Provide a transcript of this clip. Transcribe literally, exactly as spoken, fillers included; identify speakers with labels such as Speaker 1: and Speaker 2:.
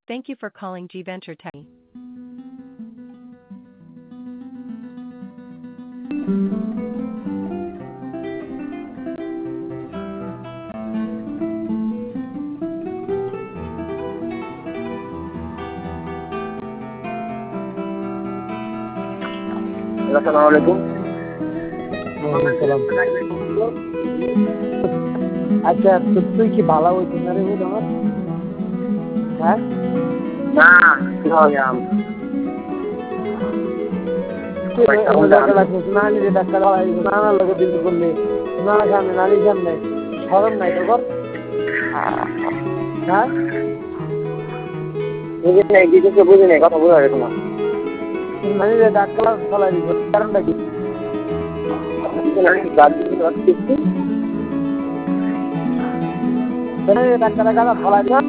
Speaker 1: Thank you for calling G Venture Tech.
Speaker 2: আসসালামু আলাইকুম।
Speaker 3: আচ্ছা তুই কি ভালো হইছিস না রে বুঝ আমার? হ্যাঁ
Speaker 2: না কিভাবে
Speaker 3: নানি যে ডাক্তার নানার লোক দিন করলে নানার সামনে নানির সামনে সরম নাই তোর? হ্যাঁ
Speaker 2: বুঝি নাই কিছু বুঝি নাই কথা বোঝা গেছে না।
Speaker 3: নানি যে ডাক্তার ফলাই দিল কারণটা কি? ডাক্তারের গাড়া ফলাই দিল